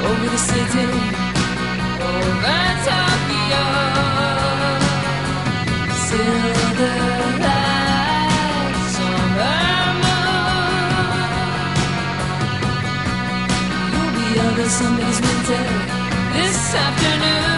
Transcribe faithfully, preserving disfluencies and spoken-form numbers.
over the city, over Tokyo. Silver lights, summer moon. You'll be under somebody's winter this afternoon.